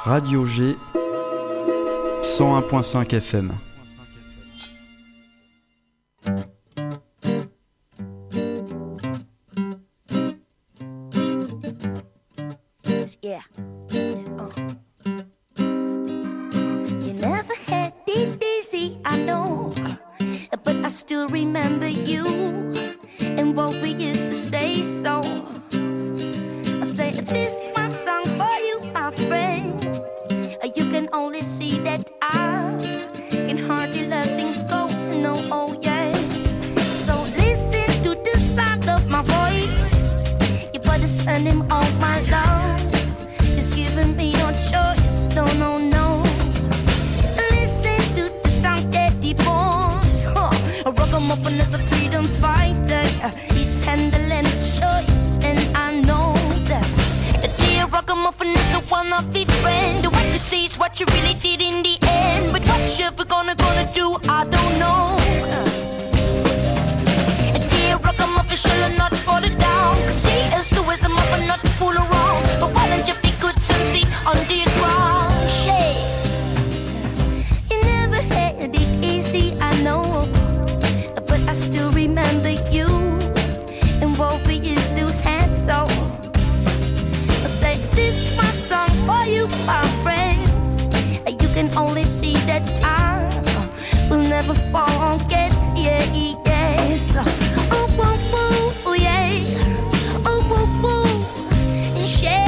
Radio G 101.5 FM. Yeah. You never had it easy, I know, but I still remember you and what we used to say. So I say this my song for you, my friend. You can only see that I can hardly let things go. No, oh yeah. So listen to the sound of my voice. You better send him all my love. He's giving me no choice. No, no, no. Listen to the sound that he pours. A ragamuffin is a freedom fighter. He's handling a choice, and I know that. Dear ragamuffin is a one-off friend. What you see is what you really did in the end. But what you ever gonna do, I don't know. Dear ragamuffin, shall I not fall down? Cause he is the wisdom of a not to fool around. But why don't you be good and see under your ground? Yes. You never had it easy, I know, but I still remember you and what we used to have. So I say this my song for you, my friend. You can only see that I will never forget. Yeah, yes. Oh, woo, woo, yeah. Oh, woo, woo, yeah.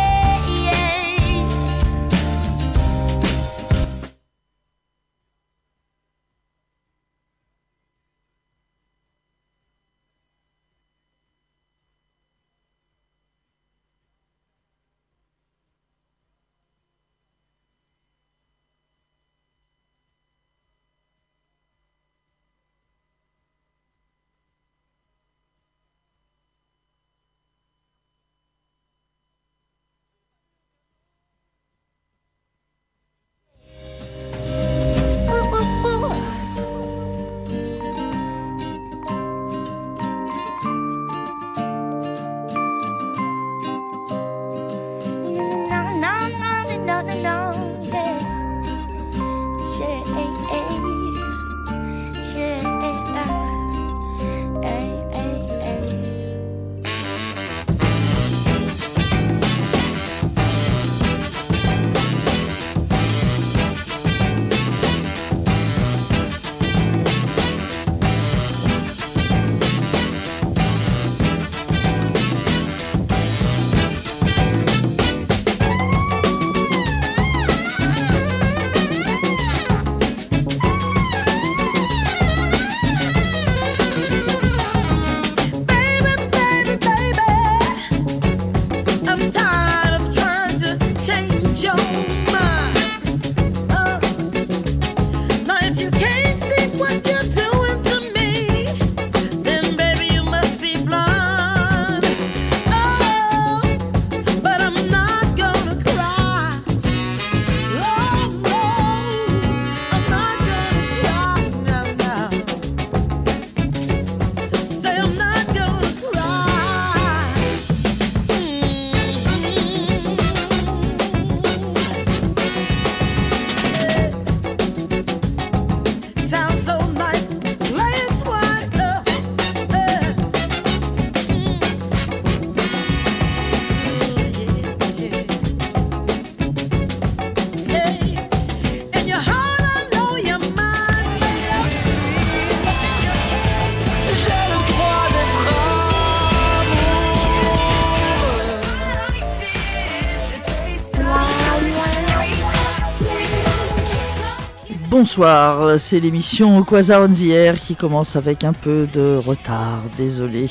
Bonsoir, c'est l'émission Quasar on the Air qui commence avec un peu de retard, désolé.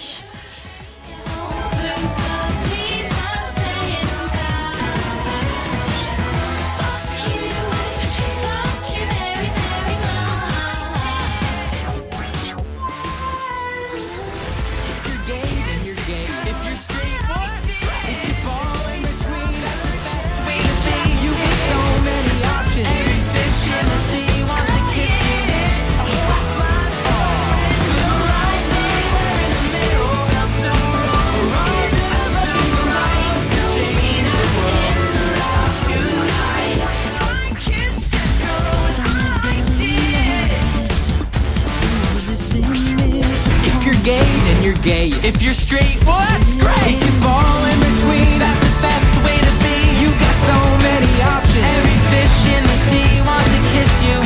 Middle gay, then you're gay. If you're straight, well that's great. If you fall in between, that's the best way to be. You got so many options. Every fish in the sea wants to kiss you.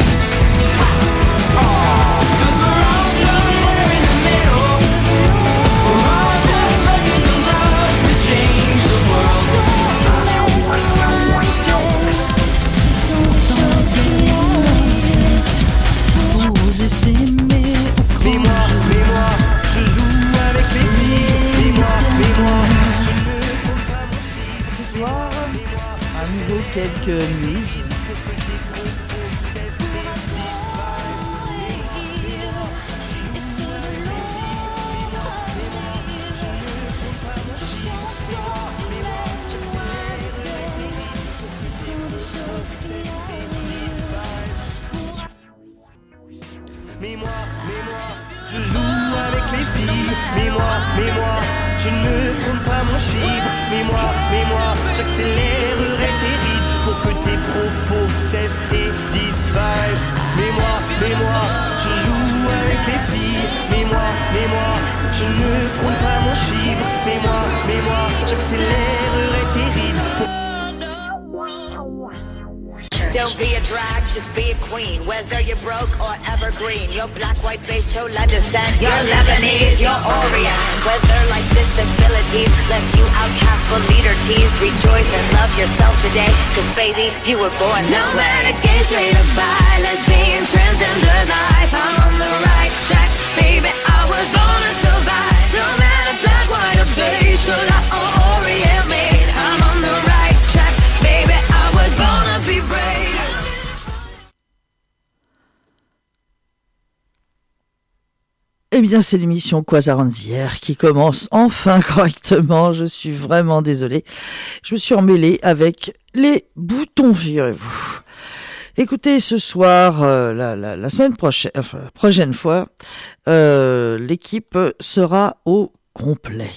Cause we're all somewhere in the middle. We're all just looking for love to change the world. Mais moi, je joue avec les filles. Mais moi, je ne compte pas mon chiffre. Ce soir, à nouveau quelques news. Mais moi, je joue avec les filles. Mais moi, je ne compte pas mon chiffre. Mais moi, j'accélérerai tes rythmes pour que tes propos cessent et disparaissent. Mais moi, je joue avec les filles. Mais moi, je ne compte pas mon chiffre. Mais moi, j'accélérerai tes rythmes pour... Don't be a drag, just be a queen. Whether you're broke or evergreen, you're black, white, beige, chola descent, you're Lebanese, you're Orient. Whether life's disabilities left you outcast but leader teased, rejoice and love yourself today, cause baby, you were born this way. No matter gay, straight or bi, lesbian, transgender life, I'm on the right track, baby, I was born to survive. No matter black, white or beige, chola or Orient made, I'm on the right track, baby, I was born to be brave. Eh bien, c'est l'émission Quasar on the Air qui commence enfin correctement. Je suis vraiment désolée. Je me suis emmêlée avec les boutons, figurez-vous. Écoutez, ce soir, la semaine prochaine, enfin, la prochaine fois, l'équipe sera au complet.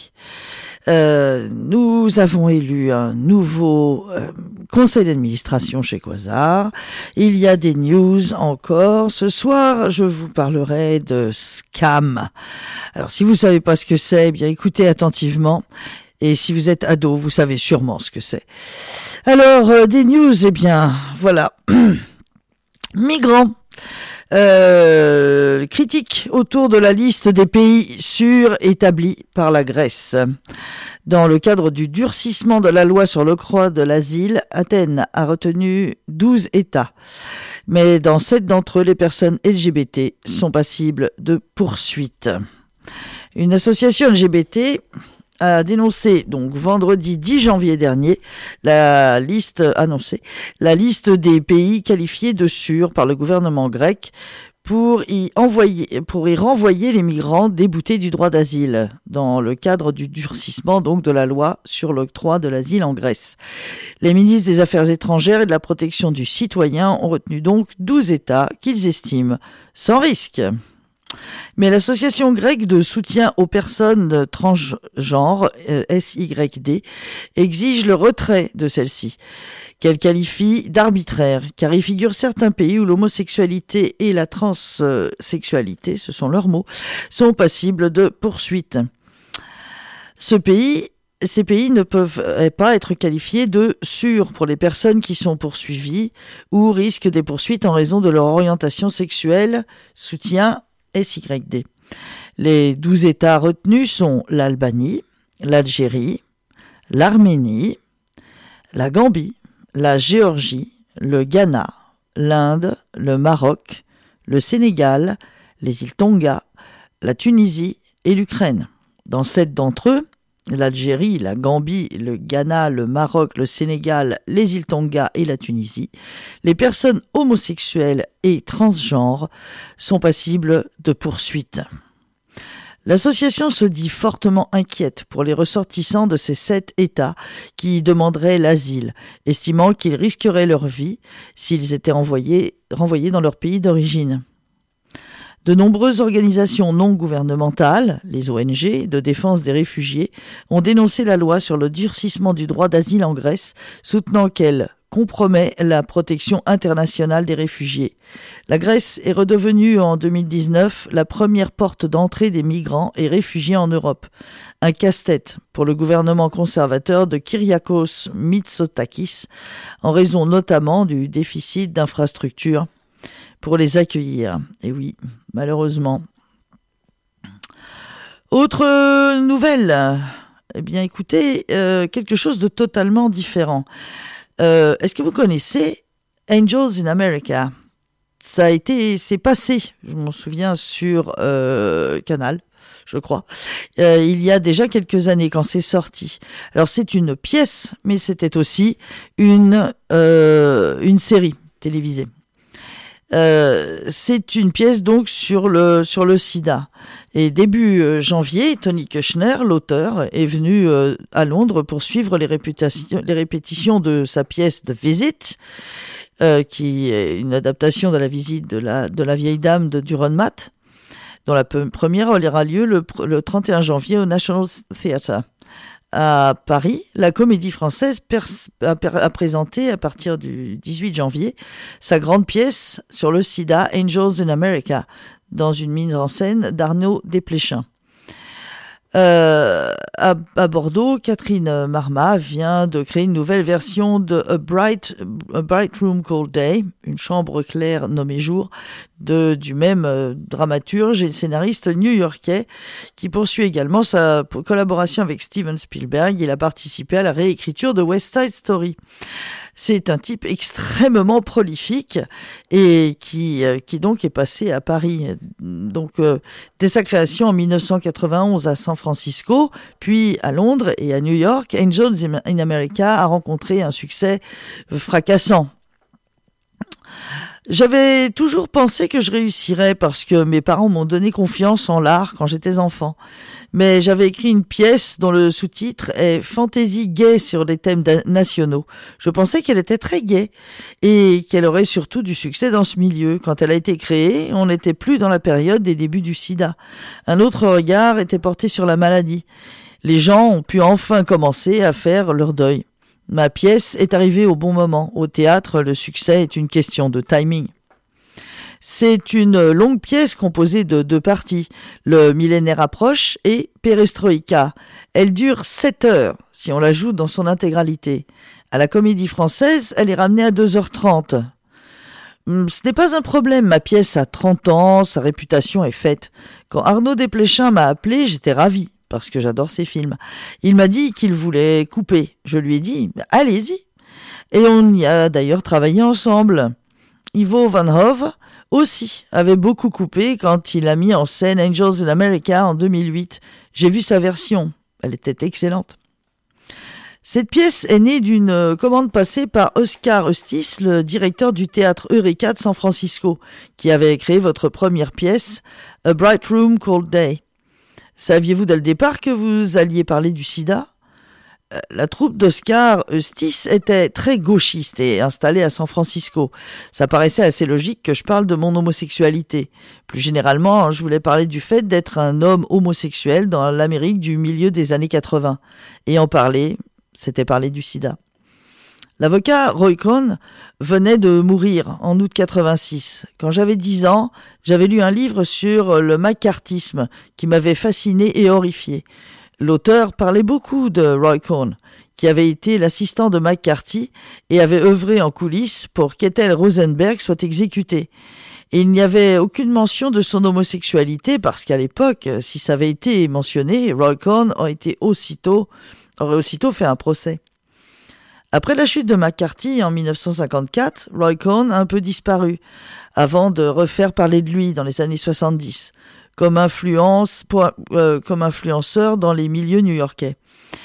Nous avons élu un nouveau conseil d'administration chez Quasar. Il y a des news encore. Ce soir, je vous parlerai de scam. Alors, si vous savez pas ce que c'est, eh bien écoutez attentivement. Et si vous êtes ado, vous savez sûrement ce que c'est. Alors, des news, eh bien, voilà. Migrants. Critique autour de la liste des pays sûrs établis par la Grèce. Dans le cadre du durcissement de la loi sur l'octroi de l'asile, Athènes a retenu 12 États. Mais dans 7 d'entre eux, les personnes LGBT sont passibles de poursuites. Une association LGBT a dénoncé donc vendredi 10 janvier dernier la liste des pays qualifiés de sûrs par le gouvernement grec pour y renvoyer les migrants déboutés du droit d'asile dans le cadre du durcissement donc de la loi sur l'octroi de l'asile en Grèce. Les ministres des Affaires étrangères et de la protection du citoyen ont retenu donc 12 États qu'ils estiment sans risque. Mais l'association grecque de soutien aux personnes transgenres, SYD, exige le retrait de celle-ci, qu'elle qualifie d'arbitraire, car il figure certains pays où l'homosexualité et la transsexualité, ce sont leurs mots, sont passibles de poursuites. Ces pays ne peuvent pas être qualifiés de sûrs pour les personnes qui sont poursuivies ou risquent des poursuites en raison de leur orientation sexuelle, soutien SYD. Les 12 États retenus sont l'Albanie, l'Algérie, l'Arménie, la Gambie, la Géorgie, le Ghana, l'Inde, le Maroc, le Sénégal, les îles Tonga, la Tunisie et l'Ukraine. Dans 7 d'entre eux, l'Algérie, la Gambie, le Ghana, le Maroc, le Sénégal, les îles Tonga et la Tunisie, les personnes homosexuelles et transgenres sont passibles de poursuites. L'association se dit fortement inquiète pour les ressortissants de ces 7 États qui demanderaient l'asile, estimant qu'ils risqueraient leur vie s'ils étaient renvoyés dans leur pays d'origine. De nombreuses organisations non gouvernementales, les ONG, de défense des réfugiés, ont dénoncé la loi sur le durcissement du droit d'asile en Grèce, soutenant qu'elle compromet la protection internationale des réfugiés. La Grèce est redevenue en 2019 la première porte d'entrée des migrants et réfugiés en Europe. Un casse-tête pour le gouvernement conservateur de Kyriakos Mitsotakis, en raison notamment du déficit d'infrastructures pour les accueillir. Et oui, malheureusement. Autre nouvelle, eh bien écoutez, quelque chose de totalement différent. Est-ce que vous connaissez Angels in America ? C'est passé, je m'en souviens, sur Canal, je crois. Il y a déjà quelques années quand c'est sorti. Alors c'est une pièce, mais c'était aussi une série télévisée. C'est une pièce donc sur le sida. Et début janvier, Tony Kushner, l'auteur, est venu à Londres pour suivre les répétitions de sa pièce The Visit, qui est une adaptation de la visite de la vieille dame de Dürrenmatt, dont la première aura lieu le 31 janvier au National Theatre. À Paris, la Comédie Française a présenté à partir du 18 janvier sa grande pièce sur le sida, Angels in America, dans une mise en scène d'Arnaud Desplechin. À Bordeaux, Catherine Marma vient de créer une nouvelle version de A Bright Room Called Day, une chambre claire nommée jour, du même dramaturge et scénariste new-yorkais, qui poursuit également sa collaboration avec Steven Spielberg. Il a participé à la réécriture de West Side Story. C'est un type extrêmement prolifique et qui donc est passé à Paris. Donc, dès sa création en 1991 à San Francisco, puis à Londres et à New York, Angels in America a rencontré un succès fracassant. J'avais toujours pensé que je réussirais parce que mes parents m'ont donné confiance en l'art quand j'étais enfant. Mais j'avais écrit une pièce dont le sous-titre est « Fantaisie gay sur les thèmes nationaux ». Je pensais qu'elle était très gaie et qu'elle aurait surtout du succès dans ce milieu. Quand elle a été créée, on n'était plus dans la période des débuts du sida. Un autre regard était porté sur la maladie. Les gens ont pu enfin commencer à faire leur deuil. Ma pièce est arrivée au bon moment. Au théâtre, le succès est une question de timing. C'est une longue pièce composée de 2 parties. Le millénaire approche et Perestroïka. Elle dure 7 heures, si on la joue dans son intégralité. À la Comédie Française, elle est ramenée à 2h30. Ce n'est pas un problème, ma pièce a 30 ans, sa réputation est faite. Quand Arnaud Desplechin m'a appelé, j'étais ravi, parce que j'adore ses films. Il m'a dit qu'il voulait couper. Je lui ai dit, allez-y. Et on y a d'ailleurs travaillé ensemble. Ivo Van Hove aussi avait beaucoup coupé quand il a mis en scène Angels in America en 2008. J'ai vu sa version. Elle était excellente. Cette pièce est née d'une commande passée par Oscar Eustis, le directeur du théâtre Eureka de San Francisco, qui avait créé votre première pièce, A Bright Room Called Day. Saviez-vous dès le départ que vous alliez parler du sida ? La troupe d'Oscar Eustis était très gauchiste et installée à San Francisco. Ça paraissait assez logique que je parle de mon homosexualité. Plus généralement, je voulais parler du fait d'être un homme homosexuel dans l'Amérique du milieu des années 80. Et en parler, c'était parler du sida. L'avocat Roy Cohn venait de mourir en août 86. Quand j'avais 10 ans, j'avais lu un livre sur le macartisme qui m'avait fasciné et horrifié. L'auteur parlait beaucoup de Roy Cohn, qui avait été l'assistant de McCarthy et avait œuvré en coulisses pour qu'Ethel Rosenberg soit exécutée. Et il n'y avait aucune mention de son homosexualité parce qu'à l'époque, si ça avait été mentionné, Roy Cohn aurait aussitôt fait un procès. Après la chute de McCarthy en 1954, Roy Cohn a un peu disparu, avant de refaire parler de lui dans les années 70. Comme influenceur dans les milieux new-yorkais.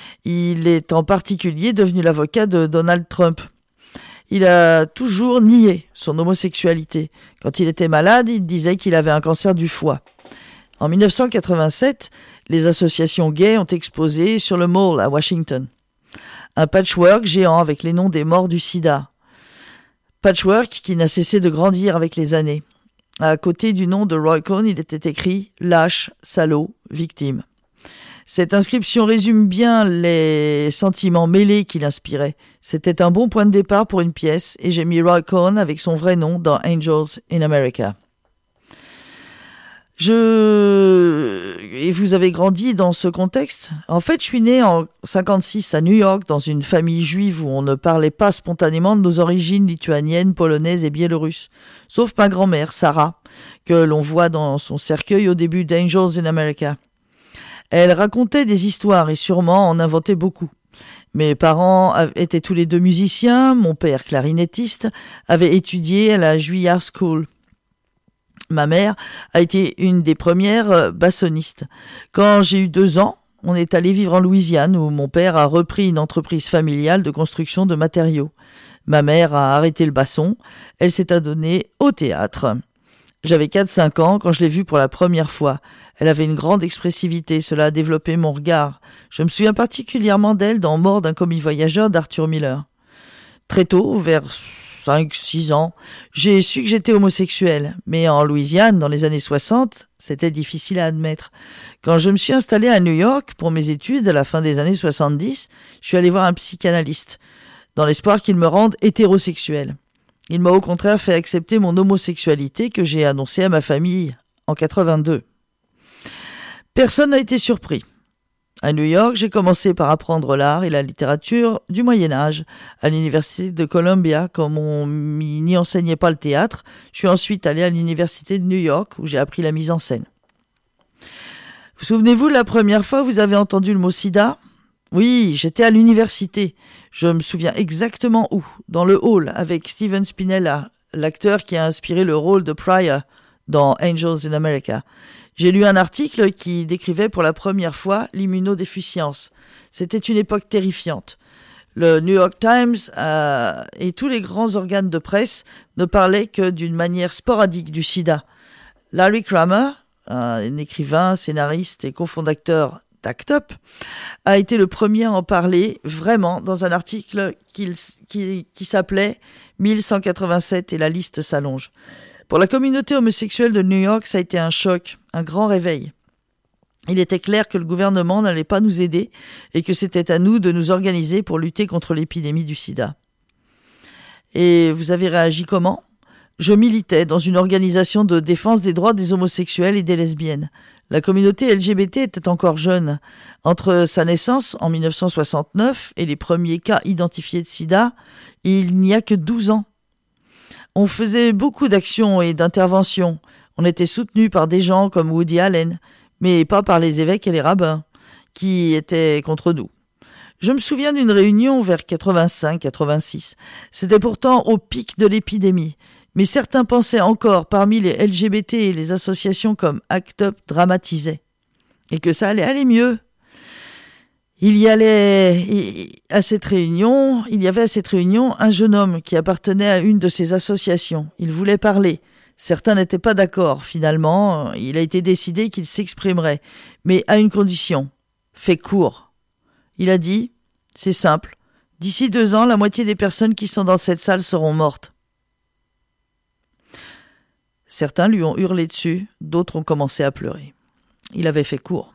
Il est en particulier devenu l'avocat de Donald Trump. Il a toujours nié son homosexualité. Quand il était malade, il disait qu'il avait un cancer du foie. En 1987, les associations gays ont exposé sur le Mall à Washington un patchwork géant avec les noms des morts du sida. Patchwork qui n'a cessé de grandir avec les années. À côté du nom de Roy Cohn, il était écrit « lâche, salaud, victime ». Cette inscription résume bien les sentiments mêlés qu'il inspirait. C'était un bon point de départ pour une pièce et j'ai mis Roy Cohn avec son vrai nom dans Angels in America. Et vous avez grandi dans ce contexte? En fait, je suis né en 56 à New York dans une famille juive où on ne parlait pas spontanément de nos origines lituaniennes, polonaises et biélorusses. Sauf ma grand-mère, Sarah, que l'on voit dans son cercueil au début d'Angels in America. Elle racontait des histoires et sûrement en inventait beaucoup. Mes parents étaient tous les deux musiciens, mon père clarinettiste, avait étudié à la Juilliard School. Ma mère a été une des premières bassonistes. Quand j'ai eu 2 ans, on est allé vivre en Louisiane où mon père a repris une entreprise familiale de construction de matériaux. Ma mère a arrêté le basson, elle s'est adonnée au théâtre. J'avais 4-5 ans quand je l'ai vue pour la première fois. Elle avait une grande expressivité, cela a développé mon regard. Je me souviens particulièrement d'elle dans Mort d'un commis voyageur d'Arthur Miller. Très tôt, vers 5-6 ans, j'ai su que j'étais homosexuel. Mais en Louisiane, dans les années 60, c'était difficile à admettre. Quand je me suis installé à New York pour mes études à la fin des années 70, je suis allé voir un psychanalyste, dans l'espoir qu'il me rende hétérosexuel. Il m'a au contraire fait accepter mon homosexualité que j'ai annoncée à ma famille en 82. Personne n'a été surpris. À New York, j'ai commencé par apprendre l'art et la littérature du Moyen-Âge. À l'université de Columbia, comme on n'y enseignait pas le théâtre, je suis ensuite allé à l'université de New York où j'ai appris la mise en scène. Vous souvenez-vous de la première fois que vous avez entendu le mot sida ? Oui, j'étais à l'université. Je me souviens exactement où. Dans le hall, avec Steven Spinella, l'acteur qui a inspiré le rôle de Pryor dans Angels in America. J'ai lu un article qui décrivait pour la première fois l'immunodéficience. C'était une époque terrifiante. Le New York Times et tous les grands organes de presse ne parlaient que d'une manière sporadique du sida. Larry Kramer, un écrivain, scénariste et cofondateur d'Act Up, a été le premier à en parler vraiment dans un article qui s'appelait 1187 et la liste s'allonge. Pour la communauté homosexuelle de New York, ça a été un choc, un grand réveil. Il était clair que le gouvernement n'allait pas nous aider et que c'était à nous de nous organiser pour lutter contre l'épidémie du sida. Et vous avez réagi comment ? Je militais dans une organisation de défense des droits des homosexuels et des lesbiennes. La communauté LGBT était encore jeune. Entre sa naissance en 1969 et les premiers cas identifiés de sida, il n'y a que 12 ans. On faisait beaucoup d'actions et d'interventions. On était soutenus par des gens comme Woody Allen, mais pas par les évêques et les rabbins, qui étaient contre nous. Je me souviens d'une réunion vers 85-86. C'était pourtant au pic de l'épidémie. Mais certains pensaient encore, parmi les LGBT et les associations comme Act Up dramatisaient, et que ça allait aller mieux. Il y avait à cette réunion un jeune homme qui appartenait à une de ces associations. Il voulait parler. Certains n'étaient pas d'accord. Finalement, il a été décidé qu'il s'exprimerait, mais à une condition. Fait court. Il a dit, c'est simple, d'ici 2 ans, la moitié des personnes qui sont dans cette salle seront mortes. Certains lui ont hurlé dessus, d'autres ont commencé à pleurer. Il avait fait court.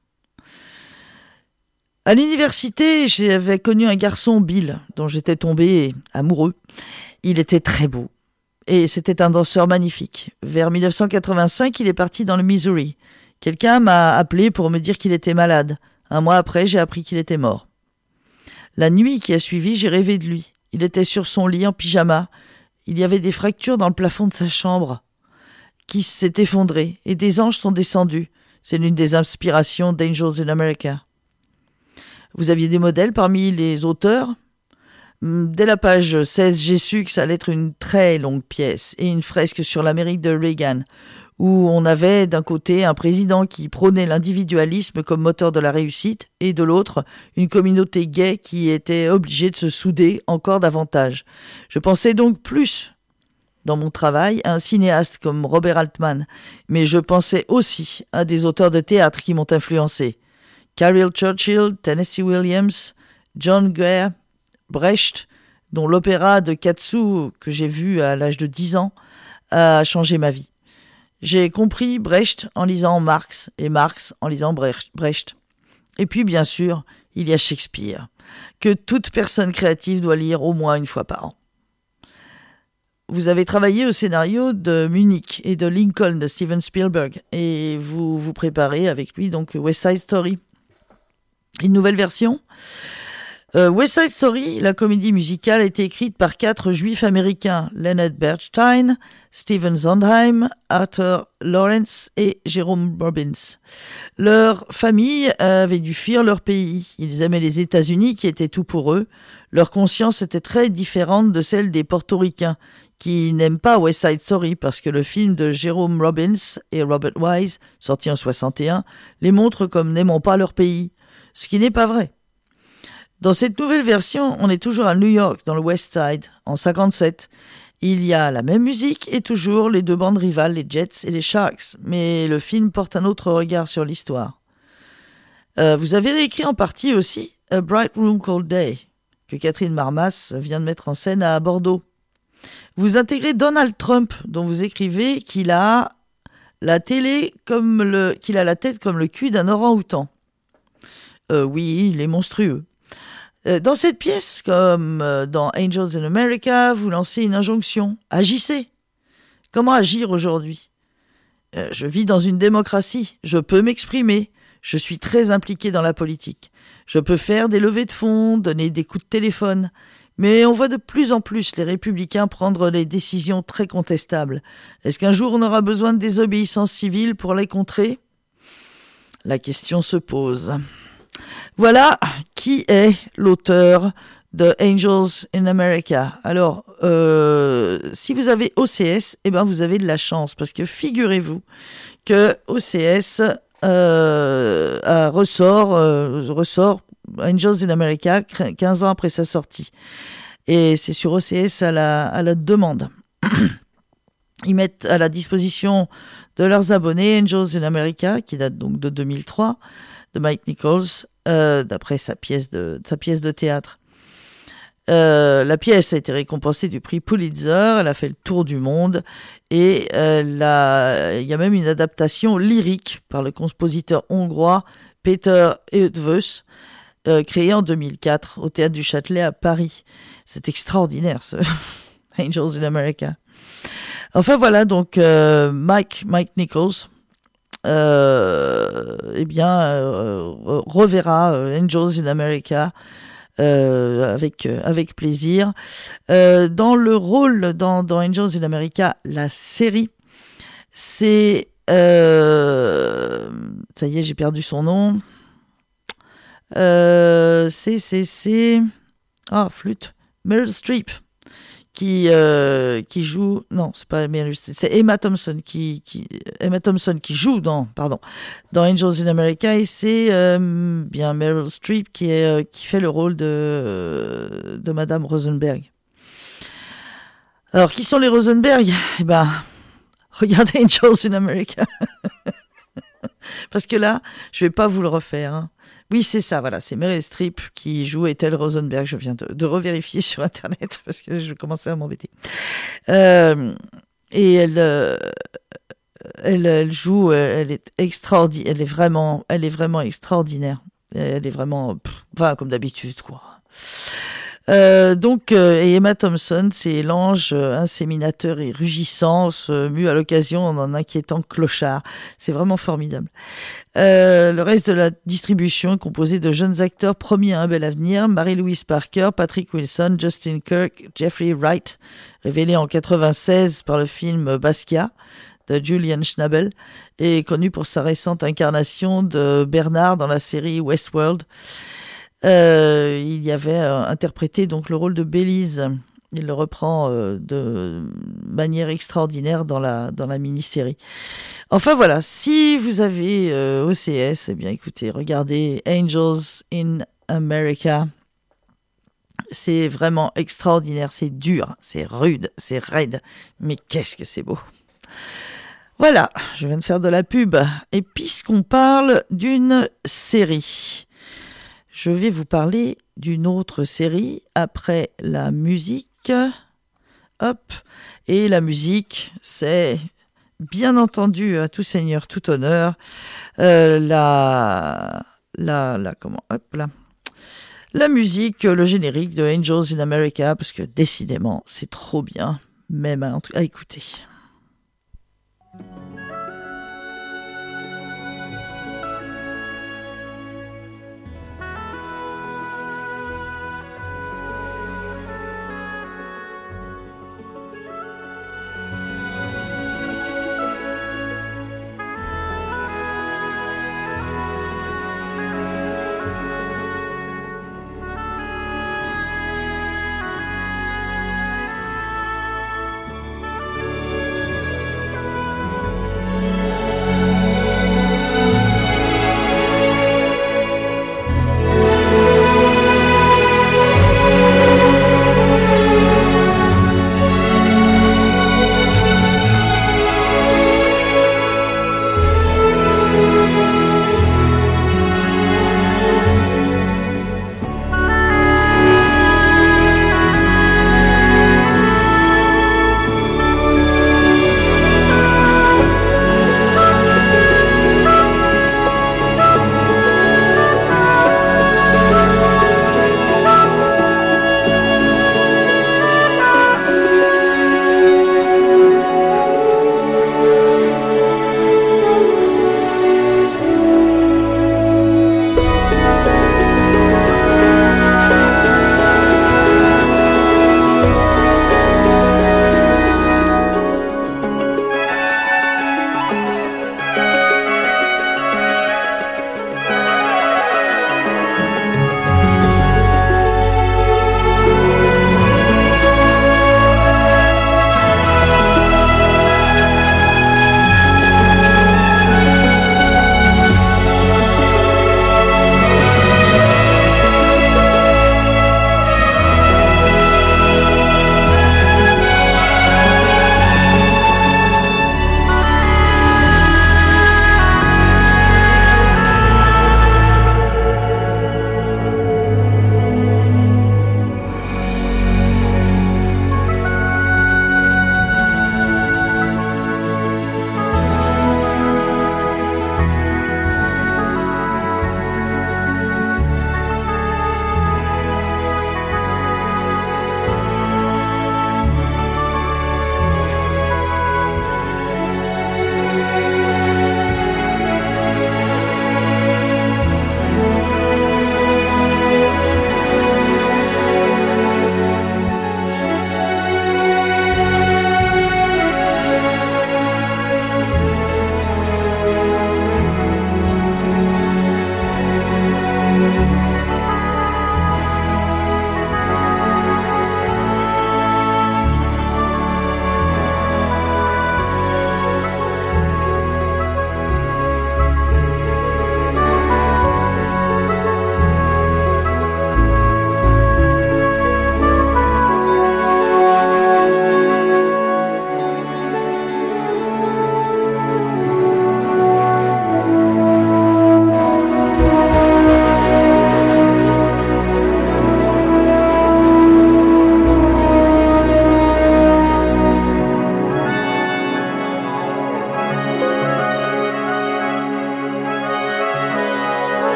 À l'université, j'avais connu un garçon, Bill, dont j'étais tombé amoureux. Il était très beau. Et c'était un danseur magnifique. Vers 1985, il est parti dans le Missouri. Quelqu'un m'a appelé pour me dire qu'il était malade. 1 mois après, j'ai appris qu'il était mort. La nuit qui a suivi, j'ai rêvé de lui. Il était sur son lit en pyjama. Il y avait des fractures dans le plafond de sa chambre qui s'est effondrée et des anges sont descendus. C'est l'une des inspirations d'Angels in America. Vous aviez des modèles parmi les auteurs ? Dès la page 16, j'ai su que ça allait être une très longue pièce et une fresque sur l'Amérique de Reagan, où on avait d'un côté un président qui prônait l'individualisme comme moteur de la réussite et de l'autre, une communauté gay qui était obligée de se souder encore davantage. Je pensais donc plus, dans mon travail, à un cinéaste comme Robert Altman, mais je pensais aussi à des auteurs de théâtre qui m'ont influencé. Caryl Churchill, Tennessee Williams, John Gay, Brecht, dont l'opéra de Katsu, que j'ai vu à l'âge de 10 ans, a changé ma vie. J'ai compris Brecht en lisant Marx et Marx en lisant Brecht. Et puis, bien sûr, il y a Shakespeare, que toute personne créative doit lire au moins une fois par an. Vous avez travaillé au scénario de Munich et de Lincoln de Steven Spielberg, et vous vous préparez avec lui donc West Side Story. Une nouvelle version. West Side Story, la comédie musicale, a été écrite par 4 juifs américains, Leonard Bernstein, Stephen Sondheim, Arthur Lawrence et Jerome Robbins. Leur famille avait dû fuir leur pays. Ils aimaient les États-Unis qui étaient tout pour eux. Leur conscience était très différente de celle des Portoricains qui n'aiment pas West Side Story parce que le film de Jerome Robbins et Robert Wise, sorti en 61, les montre comme n'aimant pas leur pays. Ce qui n'est pas vrai. Dans cette nouvelle version, on est toujours à New York, dans le West Side, en 57. Il y a la même musique et toujours les 2 bandes rivales, les Jets et les Sharks, mais le film porte un autre regard sur l'histoire. Vous avez réécrit en partie aussi A Bright Room Cold Day, que Catherine Marmas vient de mettre en scène à Bordeaux. Vous intégrez Donald Trump, dont vous écrivez qu'il a la tête comme le cul d'un orang-outan. Oui, il est monstrueux. Dans cette pièce, comme dans Angels in America, vous lancez une injonction. Agissez. Comment agir aujourd'hui ? Je vis dans une démocratie. Je peux m'exprimer. Je suis très impliqué dans la politique. Je peux faire des levées de fonds, donner des coups de téléphone. Mais on voit de plus en plus les républicains prendre des décisions très contestables. Est-ce qu'un jour on aura besoin de désobéissance civile pour les contrer ? La question se pose. Voilà qui est l'auteur de Angels in America. Alors, si vous avez OCS, eh ben vous avez de la chance parce que figurez-vous que OCS ressort Angels in America 15 ans après sa sortie. Et c'est sur OCS à la demande. Ils mettent à la disposition de leurs abonnés Angels in America, qui date donc de 2003, de Mike Nichols, d'après sa pièce de théâtre. La pièce a été récompensée du prix Pulitzer, elle a fait le tour du monde et il y a même une adaptation lyrique par le compositeur hongrois Peter Eötvös, créée en 2004 au Théâtre du Châtelet à Paris. C'est extraordinaire ce Angels in America. Enfin voilà, donc Mike Nichols reverra Angels in America avec plaisir. Dans le rôle dans Angels in America, la série, c'est ça y est, j'ai perdu son nom. Flûte. Meryl Streep qui joue, c'est pas Meryl Streep, c'est Emma Thompson qui joue dans Angels in America, et c'est bien Meryl Streep qui fait le rôle de Madame Rosenberg. Alors qui sont les Rosenberg ? Eh ben, regardez Angels in America. Parce que là, je vais pas vous le refaire, hein. Oui, c'est ça, voilà, c'est Meryl Streep qui joue Ethel Rosenberg. Je viens de revérifier sur Internet parce que je commençais à m'embêter. Et elle joue, elle est extraordinaire, elle est vraiment extraordinaire. Elle est vraiment, comme d'habitude, quoi. Et Emma Thompson, c'est l'ange inséminateur et rugissant, mu à l'occasion en inquiétant clochard. C'est vraiment formidable. Le reste de la distribution est composé de jeunes acteurs promis à un bel avenir. Mary-Louise Parker, Patrick Wilson, Justin Kirk, Jeffrey Wright, révélé en 96 par le film Basquiat de Julian Schnabel, et connu pour sa récente incarnation de Bernard dans la série Westworld. Il y avait interprété donc le rôle de Belize. Il le reprend de manière extraordinaire dans la mini-série. Enfin voilà, si vous avez OCS, eh bien écoutez, regardez Angels in America. C'est vraiment extraordinaire, c'est dur, c'est rude, c'est raide, mais qu'est-ce que c'est beau. Voilà, je viens de faire de la pub. Et puisqu'on parle d'une série, je vais vous parler d'une autre série après la musique. Hop. Et la musique, c'est bien entendu, à tout seigneur, tout honneur, la la musique, le générique de Angels in America, parce que décidément, c'est trop bien, même à écouter.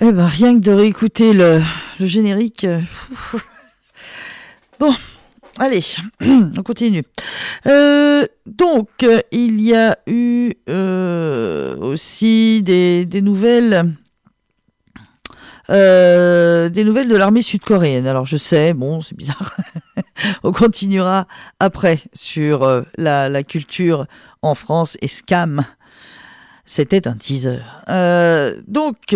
Eh ben, rien que de réécouter le générique. Bon, allez, on continue. Donc, il y a eu aussi des nouvelles. Des nouvelles de l'armée sud-coréenne. Alors je sais, bon, c'est bizarre. On continuera après sur la culture en France et scam. C'était un teaser. Donc,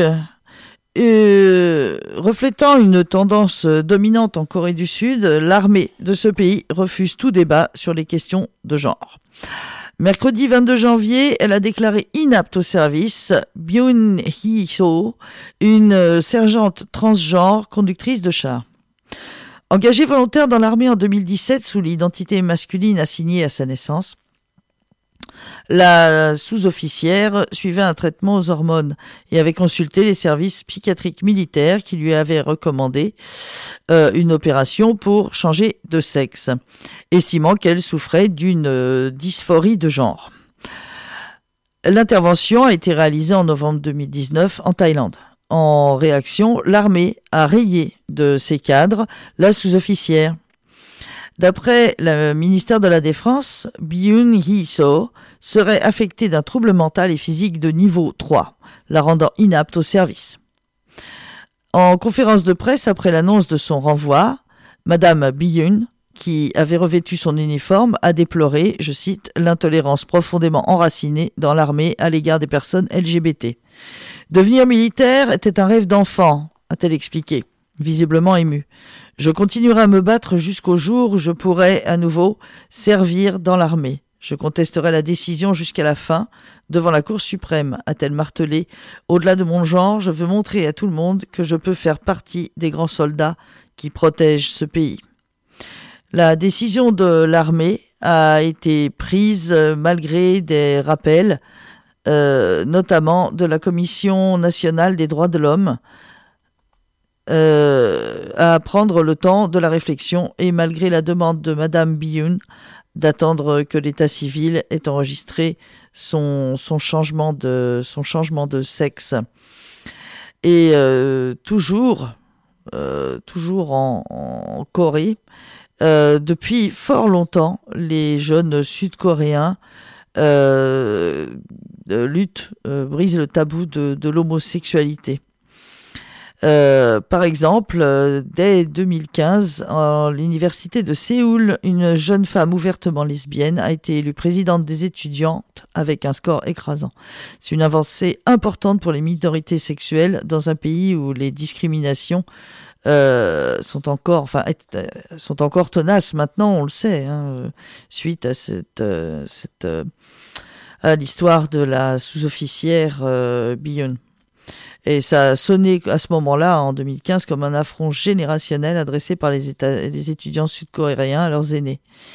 reflétant une tendance dominante en Corée du Sud, l'armée de ce pays refuse tout débat sur les questions de genre. Mercredi 22 janvier, elle a déclaré inapte au service Byun Hee-so, une sergente transgenre conductrice de char. Engagée volontaire dans l'armée en 2017 sous l'identité masculine assignée à sa naissance, la sous-officière suivait un traitement aux hormones et avait consulté les services psychiatriques militaires qui lui avaient recommandé une opération pour changer de sexe, estimant qu'elle souffrait d'une dysphorie de genre. L'intervention a été réalisée en novembre 2019 en Thaïlande. En réaction, l'armée a rayé de ses cadres la sous-officière. D'après le ministère de la Défense, Byun Hee-so serait affectée d'un trouble mental et physique de niveau 3, la rendant inapte au service. En conférence de presse après l'annonce de son renvoi, Madame Byun, qui avait revêtu son uniforme, a déploré, je cite, l'intolérance profondément enracinée dans l'armée à l'égard des personnes LGBT. Devenir militaire était un rêve d'enfant, a-t-elle expliqué, visiblement émue. Je continuerai à me battre jusqu'au jour où je pourrai à nouveau servir dans l'armée. Je contesterai la décision jusqu'à la fin, devant la Cour suprême, a-t-elle martelé. Au-delà de mon genre, je veux montrer à tout le monde que je peux faire partie des grands soldats qui protègent ce pays. La décision de l'armée a été prise malgré des rappels, notamment de la Commission nationale des droits de l'homme, à prendre le temps de la réflexion et malgré la demande de Madame Byun d'attendre que l'état civil ait enregistré son changement de sexe. Et toujours en Corée, depuis fort longtemps, les jeunes Sud-Coréens brisent le tabou de l'homosexualité. Par exemple, dès 2015, à l'université de Séoul, une jeune femme ouvertement lesbienne a été élue présidente des étudiantes avec un score écrasant. C'est une avancée importante pour les minorités sexuelles dans un pays où les discriminations sont encore tenaces maintenant, on le sait, suite à à l'histoire de la sous-officière Byun. Et ça a sonné à ce moment-là, en 2015, comme un affront générationnel adressé par les étudiants sud-coréens à leurs aînés.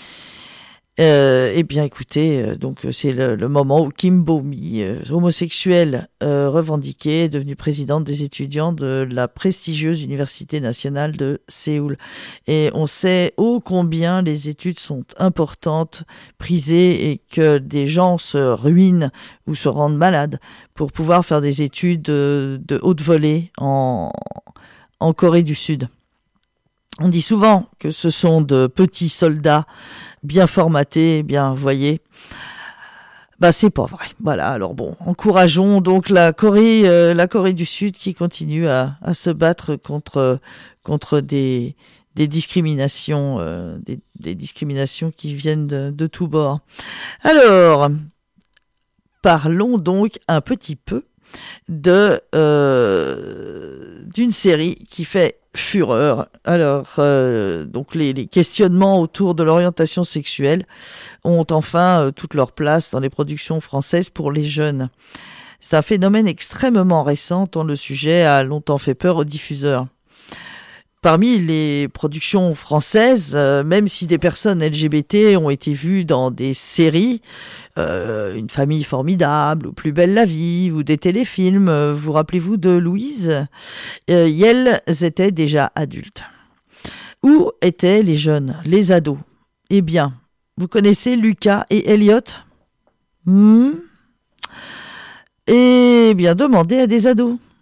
Eh bien, écoutez, donc c'est le moment où Kim Bo-mi, homosexuelle revendiquée, est devenue présidente des étudiants de la prestigieuse Université nationale de Séoul. Et on sait ô combien les études sont importantes, prisées, et que des gens se ruinent ou se rendent malades pour pouvoir faire des études de haute volée en Corée du Sud. On dit souvent que ce sont de petits soldats bien formatés, bien voyés. Bah, c'est pas vrai. Voilà. Alors bon, encourageons donc la Corée du Sud qui continue à se battre contre des discriminations, des discriminations qui viennent de tous bords. Alors, parlons donc un petit peu d'une série qui fait fureur. Alors, donc les questionnements autour de l'orientation sexuelle ont enfin toute leur place dans les productions françaises pour les jeunes. C'est un phénomène extrêmement récent dont le sujet a longtemps fait peur aux diffuseurs. Parmi les productions françaises, même si des personnes LGBT ont été vues dans des séries, Une famille formidable, ou Plus belle la vie, ou des téléfilms, vous rappelez-vous de Louise ? Elles étaient déjà adultes. Où étaient les jeunes, les ados ? Eh bien, vous connaissez Lucas et Elliot ? Eh bien, demandez à des ados.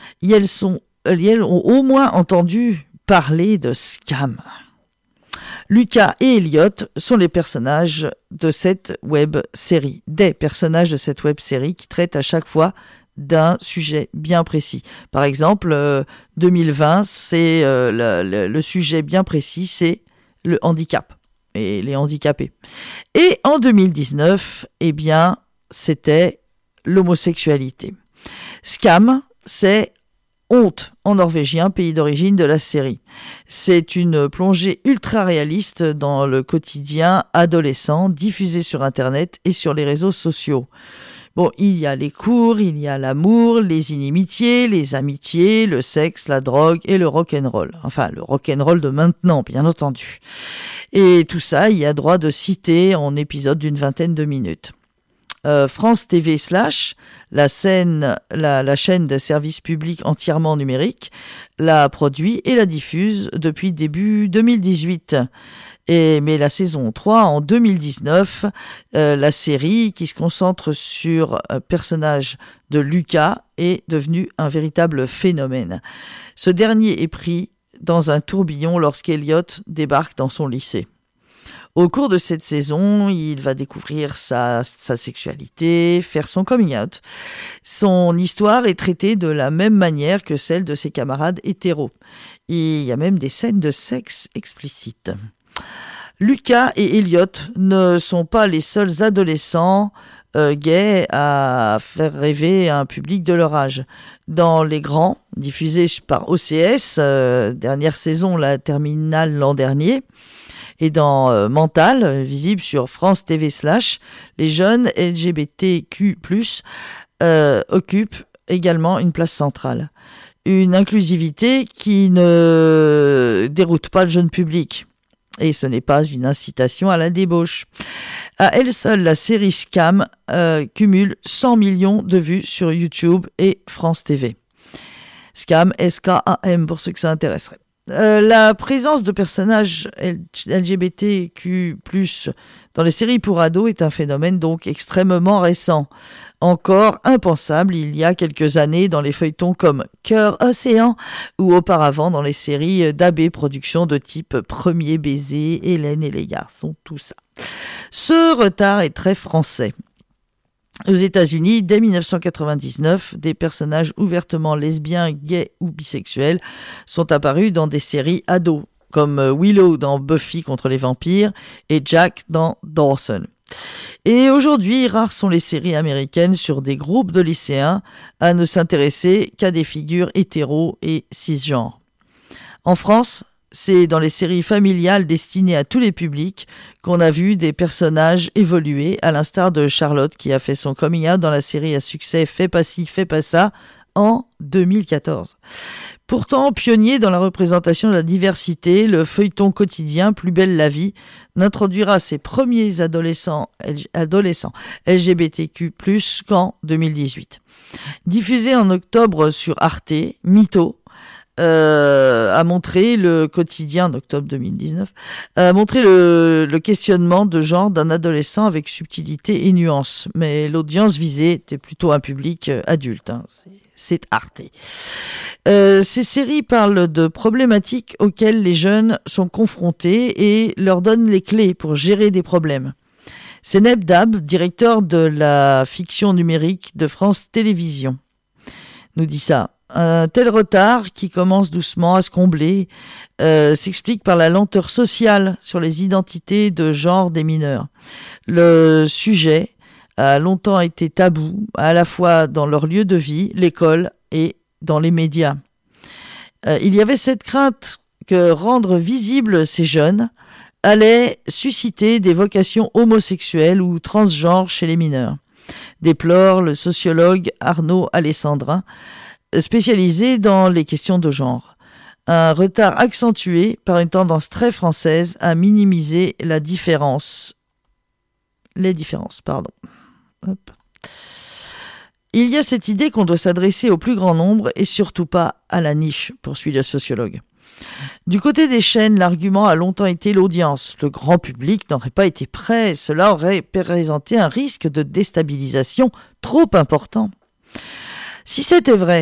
et elles ont au moins entendu parler de Scam. Lucas et Elliot sont les personnages de cette web série, des personnages de cette web série qui traitent à chaque fois d'un sujet bien précis. Par exemple, 2020, c'est le sujet bien précis, c'est le handicap et les handicapés. Et en 2019, eh bien, c'était l'homosexualité. Scam, c'est Honte en norvégien, pays d'origine de la série. C'est une plongée ultra réaliste dans le quotidien adolescent diffusé sur Internet et sur les réseaux sociaux. Bon, il y a les cours, il y a l'amour, les inimitiés, les amitiés, le sexe, la drogue et le rock'n'roll. Enfin, le rock'n'roll de maintenant, bien entendu. Et tout ça, il y a droit de citer en épisode d'une 20aine de minutes. France TV / la chaîne de service public entièrement numérique, la produit et la diffuse depuis début 2018. Mais la saison 3 en 2019, la série qui se concentre sur un personnage de Lucas est devenue un véritable phénomène. Ce dernier est pris dans un tourbillon lorsqu'Elliot débarque dans son lycée. Au cours de cette saison, il va découvrir sa sexualité, faire son coming out. Son histoire est traitée de la même manière que celle de ses camarades hétéros. Il y a même des scènes de sexe explicites. Lucas et Elliot ne sont pas les seuls adolescents gays à faire rêver un public de leur âge. Dans Les Grands, diffusé par OCS, dernière saison, la terminale l'an dernier, et dans Mental, visible sur France TV / les jeunes LGBTQ+, occupent également une place centrale. Une inclusivité qui ne déroute pas le jeune public. Et ce n'est pas une incitation à la débauche. À elle seule, la série Scam cumule 100 millions de vues sur YouTube et France TV. Scam, S-K-A-M, pour ceux que ça intéresserait. La présence de personnages LGBTQ+, dans les séries pour ados est un phénomène donc extrêmement récent. Encore impensable il y a quelques années dans les feuilletons comme Cœur Océan ou auparavant dans les séries d'AB Productions de type Premier Baiser, Hélène et les garçons, tout ça. Ce retard est très français. Aux États-Unis, dès 1999, des personnages ouvertement lesbiens, gays ou bisexuels sont apparus dans des séries ados, comme Willow dans Buffy contre les vampires et Jack dans Dawson. Et aujourd'hui, rares sont les séries américaines sur des groupes de lycéens à ne s'intéresser qu'à des figures hétéros et cisgenres. En France, c'est dans les séries familiales destinées à tous les publics qu'on a vu des personnages évoluer, à l'instar de Charlotte qui a fait son coming out dans la série à succès Fais pas ci, fais pas ça en 2014. Pourtant, pionnier dans la représentation de la diversité, le feuilleton quotidien Plus belle la vie n'introduira ses premiers adolescents LGBTQ+, qu'en 2018. Diffusé en octobre sur Arte, Mytho a montré le quotidien d'octobre 2019, a montré le questionnement de genre d'un adolescent avec subtilité et nuance. Mais l'audience visée était plutôt un public adulte. C'est Arte. Ces séries parlent de problématiques auxquelles les jeunes sont confrontés et leur donnent les clés pour gérer des problèmes. C'est Neb Dab, directeur de la fiction numérique de France Télévisions, nous dit ça. Un tel retard, qui commence doucement à se combler, s'explique par la lenteur sociale sur les identités de genre des mineurs. Le sujet a longtemps été tabou, à la fois dans leur lieu de vie, l'école et dans les médias. Il y avait cette crainte que rendre visibles ces jeunes allait susciter des vocations homosexuelles ou transgenres chez les mineurs, déplore le sociologue Arnaud Alessandrin, spécialisé dans les questions de genre. Un retard accentué par une tendance très française à minimiser les différences. Hop. Il y a cette idée qu'on doit s'adresser au plus grand nombre et surtout pas à la niche, poursuit le sociologue. Du côté des chaînes, l'argument a longtemps été l'audience. Le grand public n'aurait pas été prêt, cela aurait présenté un risque de déstabilisation trop important. Si c'était vrai,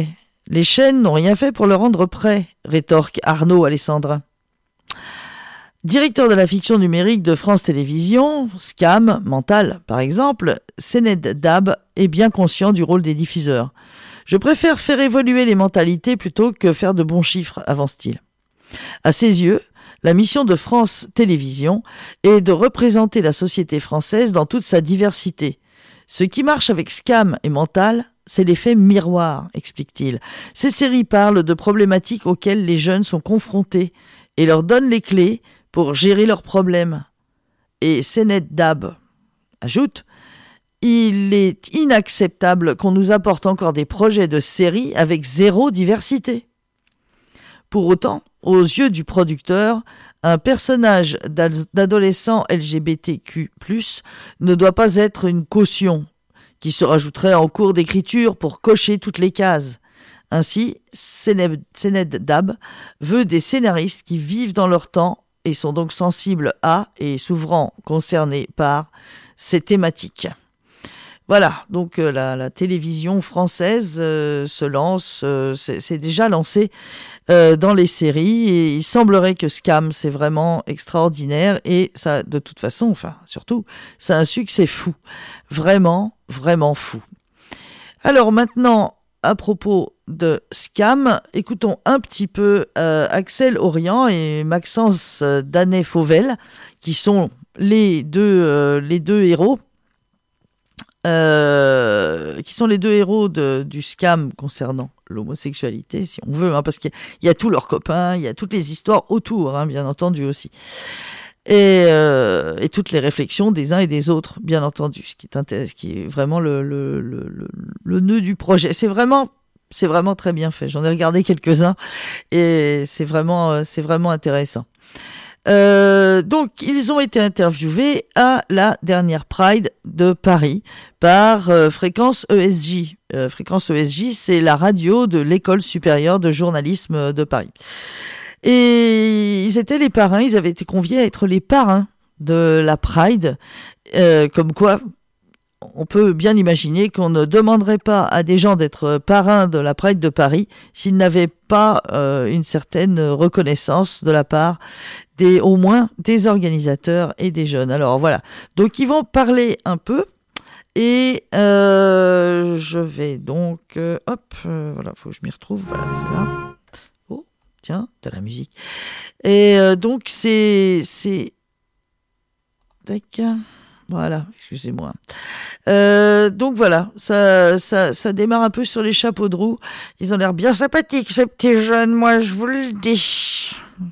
Les chaînes n'ont rien fait pour le rendre prêt, rétorque Arnaud Alessandrin. Directeur de la fiction numérique de France Télévisions, Scam, Mental par exemple, Sened Dab est bien conscient du rôle des diffuseurs. Je préfère faire évoluer les mentalités plutôt que faire de bons chiffres, avance-t-il. À ses yeux, la mission de France Télévisions est de représenter la société française dans toute sa diversité. Ce qui marche avec Scam et Mental, c'est l'effet miroir, explique-t-il. Ces séries parlent de problématiques auxquelles les jeunes sont confrontés et leur donnent les clés pour gérer leurs problèmes. Et Sened Dab ajoute « Il est inacceptable qu'on nous apporte encore des projets de séries avec zéro diversité. » Pour autant, aux yeux du producteur, un personnage d'adolescent LGBTQ+, ne doit pas être une caution qui se rajouterait en cours d'écriture pour cocher toutes les cases. Ainsi, Sened Dab veut des scénaristes qui vivent dans leur temps et sont donc sensibles à et souvent concernés par ces thématiques. Voilà, donc la télévision française se lance, c'est déjà lancé dans les séries, et il semblerait que Scam, c'est vraiment extraordinaire, et ça, de toute façon, enfin, surtout, c'est un succès fou. Vraiment, vraiment fou. Alors maintenant, à propos de Scam, écoutons un petit peu Axel Orient et Maxence Danet-Fauvel, qui sont les deux héros, du Scam concernant l'homosexualité, si on veut, hein, parce qu'il y a tous leurs copains, il y a toutes les histoires autour, hein, bien entendu aussi. Et toutes les réflexions des uns et des autres, bien entendu, ce qui est vraiment le nœud du projet. C'est vraiment très bien fait. J'en ai regardé quelques-uns et c'est vraiment intéressant. Donc, ils ont été interviewés à la dernière Pride de Paris par Fréquence ESJ. Fréquence ESJ, c'est la radio de l'École supérieure de journalisme de Paris. Et ils étaient les parrains, ils avaient été conviés à être les parrains de la Pride, comme quoi on peut bien imaginer qu'on ne demanderait pas à des gens d'être parrains de la Pride de Paris s'ils n'avaient pas une certaine reconnaissance de la part au moins des organisateurs et des jeunes. Alors voilà, donc ils vont parler un peu et je vais donc voilà, faut que je m'y retrouve, voilà, c'est là. Tiens, de la musique. Et donc c'est d'accord. Voilà, excusez-moi. Donc voilà, ça démarre un peu sur les chapeaux de roue. Ils ont l'air bien sympathiques, ces petits jeunes, moi je vous le dis.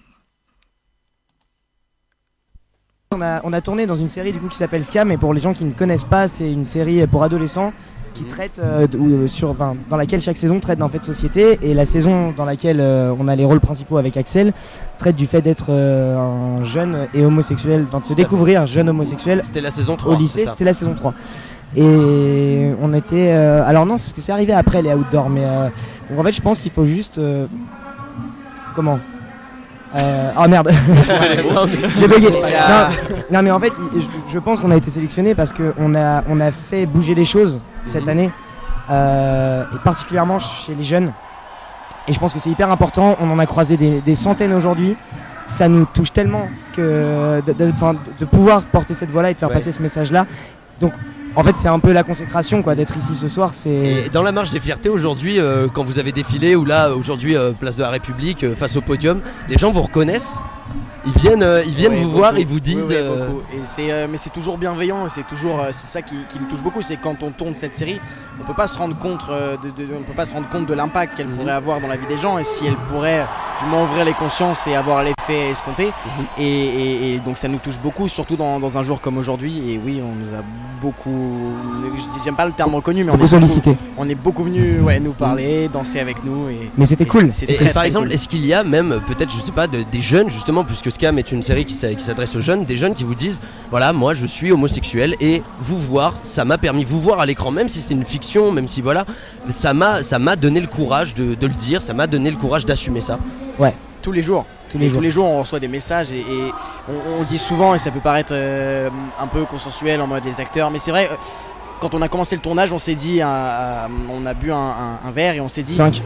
On a tourné dans une série du coup qui s'appelle Scam, et pour les gens qui ne connaissent pas, c'est une série pour adolescents qui traite dans laquelle chaque saison traite d'un fait de société, et la saison dans laquelle on a les rôles principaux avec Axel traite du fait d'être un jeune et homosexuel, de se découvrir jeune homosexuel. C'était la saison 3 au lycée, c'était la saison 3. Et on était alors non, c'est parce que c'est arrivé après les outdoors, mais donc en fait je pense qu'il faut juste comment oh merde. J'ai bugué. Non mais en fait je pense qu'on a été sélectionné parce qu'on a fait bouger les choses cette année, et particulièrement chez les jeunes, et je pense que c'est hyper important. On en a croisé des centaines aujourd'hui. Ça nous touche tellement que de pouvoir porter cette voix-là et de faire passer ce message-là. Donc en fait c'est un peu la consécration quoi, d'être ici ce soir. Et dans la marche des fiertés aujourd'hui, quand vous avez défilé, ou là aujourd'hui place de la République, face au podium, les gens vous reconnaissent, ils viennent vous voir, ils vous disent beaucoup. Et mais c'est toujours bienveillant, et c'est ça qui me touche beaucoup, c'est quand on tourne cette série, on peut pas se rendre compte de l'impact qu'elle pourrait avoir dans la vie des gens, et si elle pourrait du moins ouvrir les consciences et avoir l'effet escompté. Et donc ça nous touche beaucoup, surtout dans un jour comme aujourd'hui. Et oui, on nous a beaucoup, j'aime pas le terme reconnu, mais on est beaucoup venus nous parler, danser avec nous, mais c'était cool. Et par exemple, est-ce qu'il y a même peut-être, je sais pas, des jeunes justement, puisque Scam est une série qui s'adresse aux jeunes, des jeunes qui vous disent voilà, moi je suis homosexuel, et vous voir, ça m'a permis, vous voir à l'écran, même si c'est une fiction, même si voilà, ça m'a donné le courage de le dire, ça m'a donné le courage d'assumer ça. Ouais. Tous les jours on reçoit des messages, et on dit souvent, et ça peut paraître un peu consensuel en mode les acteurs, mais c'est vrai, quand on a commencé le tournage, on s'est dit, on a bu un verre et on s'est dit 5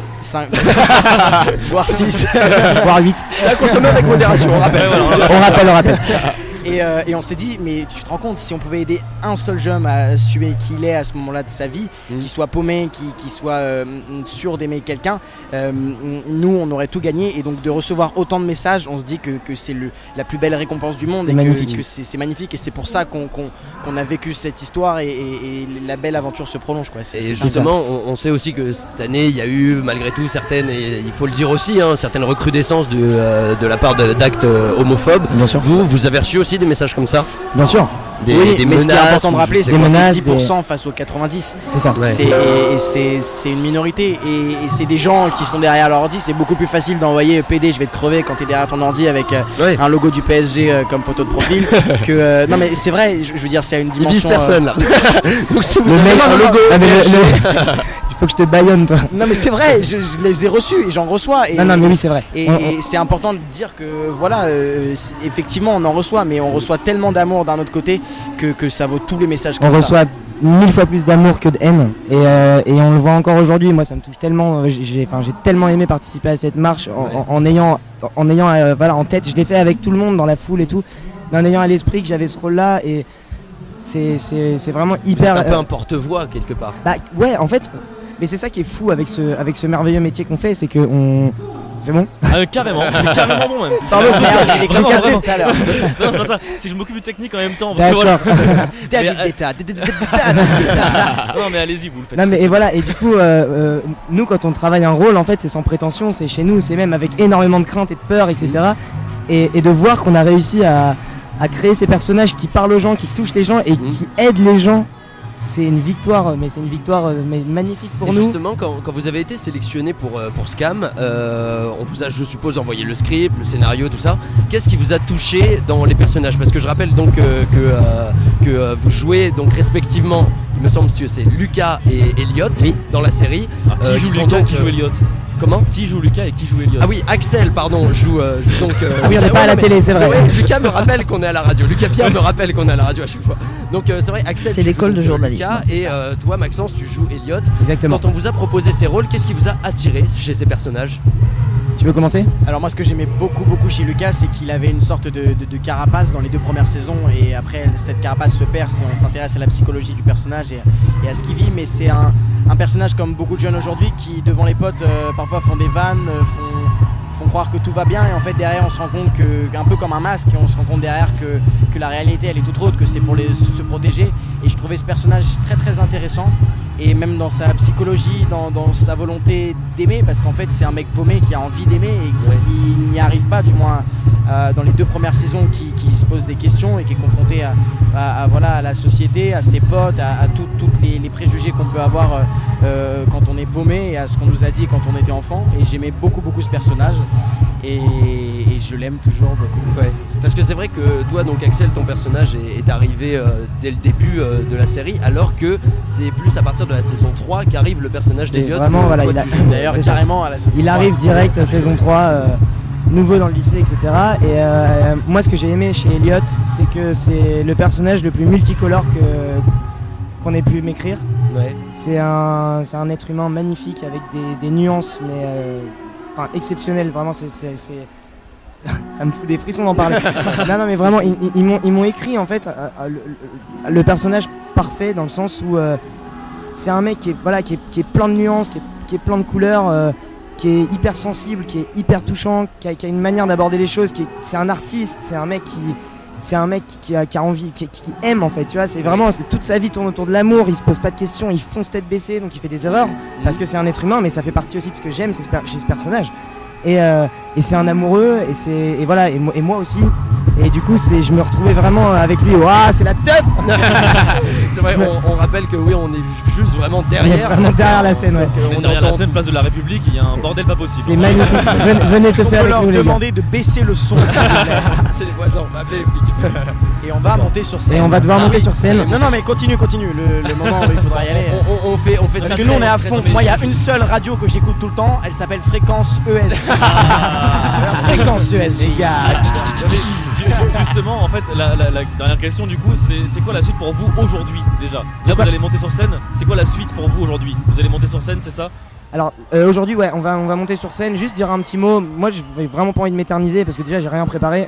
voire 6 voire 8. Ça a consommé avec modération, on rappelle. On rappelle. Et on s'est dit, mais tu te rends compte, si on pouvait aider un seul jeune à assumer qui il est à ce moment-là de sa vie, qu'il soit paumé, qu'il soit sûr d'aimer quelqu'un, nous on aurait tout gagné. Et donc de recevoir autant de messages, on se dit que c'est la plus belle récompense du monde. C'est et magnifique. que c'est magnifique. Et c'est pour ça qu'on a vécu cette histoire et la belle aventure se prolonge, quoi. Et justement, on sait aussi que cette année, il y a eu malgré tout certaines, et il faut le dire aussi, certaines recrudescences de la part d'actes homophobes. Bien sûr. Vous avez reçu aussi des messages comme ça? Bien sûr. Oui, des mais menaces, ce qui est important de rappeler, c'est des que menaces, c'est 10% face aux 90. C'est ça. Ouais. C'est une minorité et c'est des gens qui sont derrière leur ordi. C'est beaucoup plus facile d'envoyer PD, je vais te crever quand t'es derrière ton ordi avec un logo du PSG comme photo de profil que non mais c'est vrai, je veux dire, c'est à une dimension. Ils visent personne là. Donc si vous Le avez mec, un logo, il faut que je te baïonne, toi. Non mais c'est vrai, je les ai reçus et j'en reçois. Et, Non, mais oui, c'est vrai. Et c'est important de dire que voilà, effectivement on en reçoit, mais on reçoit tellement d'amour d'un autre côté que ça vaut tous les messages comme On ça. reçoit 1000 fois plus d'amour que de haine et on le voit encore aujourd'hui. Moi ça me touche tellement, j'ai tellement aimé participer à cette marche en ayant voilà, en tête, je l'ai fait avec tout le monde dans la foule et tout, mais en ayant à l'esprit que j'avais ce rôle là et c'est vraiment hyper un peu un porte-voix quelque part. Bah ouais, en fait, mais c'est ça qui est fou avec ce merveilleux métier qu'on fait, c'est que c'est bon. Carrément, c'est carrément bon même. Pardon, merde, il est Vraiment, capté vraiment. tout à l'heure. Non, c'est pas ça. C'est que je m'occupe du technique en même temps. Parce que D'accord. voilà. David Mais, Guetta. Non, mais allez-y, vous le faites. Non mais et voilà, et du coup nous quand on travaille un rôle en fait c'est sans prétention, c'est chez nous, c'est même avec énormément de crainte et de peur, etc. Et de voir qu'on a réussi à créer ces personnages qui parlent aux gens, qui touchent les gens et qui aident les gens, c'est une victoire, mais magnifique pour et nous. justement, quand vous avez été sélectionné pour Scam, on vous a, je suppose, envoyé le script, le scénario, tout ça. Qu'est-ce qui vous a touché dans les personnages? Parce que je rappelle donc que vous jouez donc respectivement, il me semble que c'est Lucas et Elliot dans la série. Qui joue sont Lucas, donc, qui joue Elliot? Comment? Qui joue Lucas et qui joue Elliot? Ah oui, Axel, pardon, joue donc. Ah oui, on n'est pas à la télé, c'est vrai. Ouais, Lucas me rappelle qu'on est à la radio. Lucas Pierre me rappelle qu'on est à la radio à chaque fois. Donc c'est vrai, Axel. C'est tu l'école joues de donc, journalisme. Lucas, et toi, Maxence, tu joues Elliot. Exactement. Quand on vous a proposé ces rôles, qu'est-ce qui vous a attiré chez ces personnages? Tu veux commencer? Alors moi ce que j'aimais beaucoup chez Lucas, c'est qu'il avait une sorte de carapace dans les 2 premières saisons et après cette carapace se perd si on s'intéresse à la psychologie du personnage et à ce qu'il vit, mais c'est un personnage comme beaucoup de jeunes aujourd'hui qui devant les potes parfois font des vannes, font croire que tout va bien et en fait derrière on se rend compte que, un peu comme un masque, on se rend compte derrière que la réalité elle est toute autre, que c'est pour se protéger, et je trouvais ce personnage très très intéressant et même dans sa psychologie, dans sa volonté d'aimer, parce qu'en fait c'est un mec paumé qui a envie d'aimer et qui n'y arrive pas, du moins dans les 2 premières saisons, qui se pose des questions et qui est confronté à la société, à ses potes, à toutes les préjugés qu'on peut avoir quand on est paumé et à ce qu'on nous a dit quand on était enfant, et j'aimais beaucoup ce personnage et je l'aime toujours beaucoup. Ouais. Parce que c'est vrai que toi, donc Axel, ton personnage est arrivé dès le début de la série, alors que c'est plus à partir de la saison 3 qu'arrive le personnage C'est d'Elliot. vraiment, voilà, D'ailleurs c'est ça. carrément à la saison Il 3. arrive direct saison 3, nouveau dans le lycée, etc. Et moi ce que j'ai aimé chez Elliot, c'est que c'est le personnage le plus multicolore qu'on ait pu m'écrire. Ouais. C'est un être humain magnifique avec des nuances, mais exceptionnelles. Vraiment, ça me fout des frissons d'en parler. non, mais vraiment, ils m'ont écrit en fait le personnage parfait, dans le sens où c'est un mec qui est plein de nuances, qui est plein de couleurs, qui est hyper sensible, qui est hyper touchant, qui a une manière d'aborder les choses, c'est un artiste, c'est un mec qui a envie, qui aime en fait, tu vois, c'est toute sa vie tourne autour de l'amour, il se pose pas de questions, il fonce tête baissée, donc il fait des erreurs, parce que c'est un être humain, mais ça fait partie aussi de ce que j'aime chez ce personnage. Et c'est un amoureux, et voilà, et moi aussi. Et du coup, je me retrouvais vraiment avec lui. Waouh, c'est la teuf. C'est vrai, on rappelle que oui, on est juste vraiment derrière. Derrière la scène, ouais. Donc, On est derrière la scène, place de la République, il y a un bordel pas possible. C'est magnifique. Venez se On faire peut avec leur nous, les gars. demander de baisser le son c'est les voisins, on va appeler les flics. et on va monter sur scène. Et on va devoir monter sur scène. Non mais continue, le moment où il faudra y aller. On fait Parce ça que nous on est à très, fond. très Moi il y a une seule radio que j'écoute tout le temps, elle s'appelle Fréquence ESJ. Fréquence ESJ. Justement, en fait, la dernière question du coup, c'est quoi la suite pour vous aujourd'hui déjà? Là, vous allez monter sur scène. C'est quoi la suite pour vous aujourd'hui? Vous allez monter sur scène, c'est ça? Alors aujourd'hui ouais on va monter sur scène, juste dire un petit mot. Moi j'ai vraiment pas envie de m'éterniser parce que déjà j'ai rien préparé.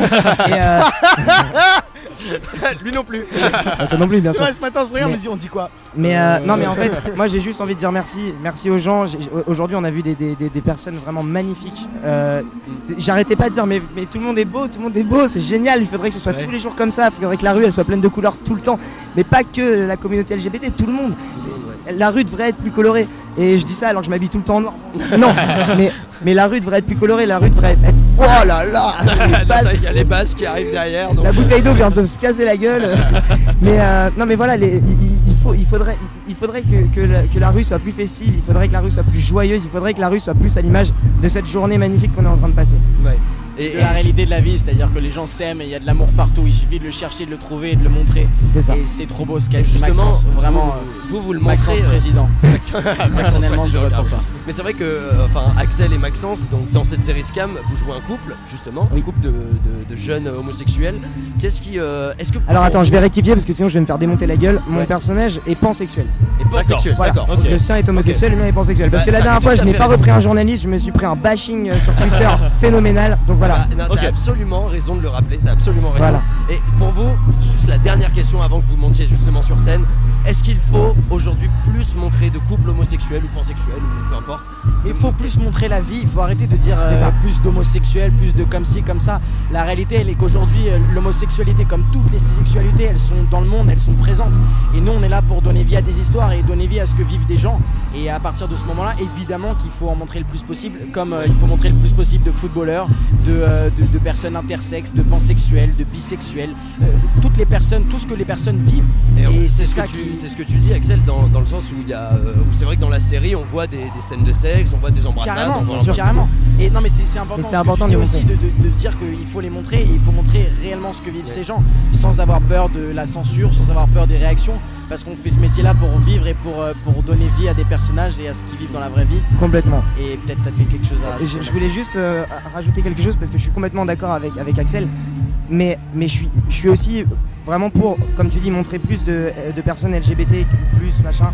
Lui non plus. Toi non plus bien C'est sûr. vrai, ce matin on se regarde, on dit quoi? Mais non mais en fait moi j'ai juste envie de dire merci aux gens. Aujourd'hui on a vu des personnes vraiment magnifiques. J'arrêtais pas de dire mais tout le monde est beau, c'est génial. Il faudrait que ce soit tous les jours comme ça. Il faudrait que la rue elle soit pleine de couleurs tout le temps. Mais pas que la communauté LGBT, tout le monde. La rue devrait être plus colorée. Et je dis ça alors que je m'habille tout le temps en noir. Non, mais la rue devrait être plus colorée, la rue devrait être... Oh là là Il y a les basses qui arrivent derrière. Donc... La bouteille d'eau vient de se casser la gueule. Mais non mais voilà, il faudrait que la rue soit plus festive, il faudrait que la rue soit plus joyeuse, il faudrait que la rue soit plus à l'image de cette journée magnifique qu'on est en train de passer. Ouais. Et la réalité de la vie, c'est-à-dire que les gens s'aiment et il y a de l'amour partout, il suffit de le chercher, de le trouver et de le montrer. C'est ça. Et c'est trop beau ce qu'a dit Justement, Maxence, vraiment vous le Maxence montrez, président. Personnellement je vote pour toi. Mais c'est vrai que Axel et Maxence, donc dans cette série Scam, vous jouez un couple justement, un couple de jeunes homosexuels. Qu'est-ce qui est-ce que alors attends, je vais rectifier parce que sinon je vais me faire démonter la gueule. Mon personnage est pansexuel. Et pansexuel, voilà. d'accord. Okay. Le sien est homosexuel, le mien est pansexuel. Parce que la dernière fois je n'ai pas repris un journaliste, je me suis pris un bashing sur Twitter phénoménal. Donc voilà. T'as absolument raison de le rappeler, t'as absolument raison. Voilà. Et pour vous, juste la dernière question avant que vous montiez justement sur scène, est-ce qu'il faut aujourd'hui plus montrer de couples homosexuels ou pansexuels ou peu importe? Il faut plus montrer la vie, il faut arrêter de dire plus d'homosexuels, plus de comme ci, comme ça. La réalité elle est qu'aujourd'hui l'homosexualité comme toutes les sexualités elles sont dans le monde, elles sont présentes. Et nous on est là pour donner vie à des histoires et donner vie à ce que vivent des gens. Et à partir de ce moment là, évidemment qu'il faut en montrer le plus possible, comme il faut montrer le plus possible de footballeurs, de personnes intersexes, de pansexuels, de bisexuels, toutes les personnes, tout ce que les personnes vivent. Et c'est ça c'est ce que tu dis Axel dans le sens où il y a où c'est vrai que dans la série on voit des scènes de sexe, on voit des embrassades, carrément. Et non mais c'est important, c'est important de aussi de dire qu'il faut les montrer et il faut montrer réellement ce que vivent ces gens sans avoir peur de la censure, sans avoir peur des réactions, parce qu'on fait ce métier là pour vivre et pour donner vie à des personnages et à ce qu'ils vivent dans la vraie vie. Complètement. Et peut-être t'as quelque chose à rajouter. Je voulais juste rajouter quelque chose parce que je suis complètement d'accord avec Axel, mais je suis aussi vraiment pour, comme tu dis, montrer plus de personnes LGBT, plus machin,